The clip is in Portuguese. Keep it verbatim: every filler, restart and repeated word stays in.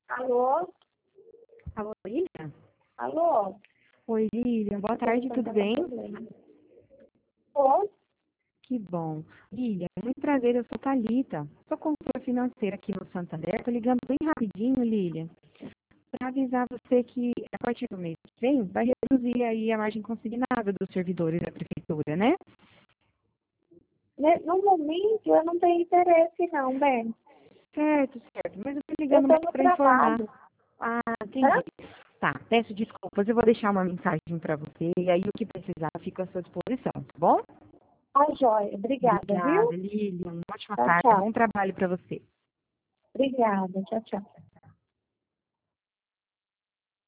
Alô? Alô, Lilian? Alô? Oi, Lilian. Boa tarde, tudo bem? Oi? Que bom. Lilian, muito prazer, eu sou Thalita. Sou consultora financeira aqui no Santander. Tô ligando bem rapidinho, Lilian, para avisar você que a partir do mês que vem vai reduzir aí a margem consignada dos servidores da prefeitura, né? Ne- No momento eu não tenho interesse não, Ben. Certo, certo. Mas eu tô Eu ligando estou mais no para informar. trabalho. Ah, Hã? entendi. Tá, peço desculpas. Eu vou deixar uma mensagem para você e aí o que precisar fica à sua disposição, tá bom? Tá joia. Obrigada, viu? Obrigada, Lilian. Uma ótima Tchau, tarde. tchau. Bom trabalho para você. Obrigada. Tchau, tchau.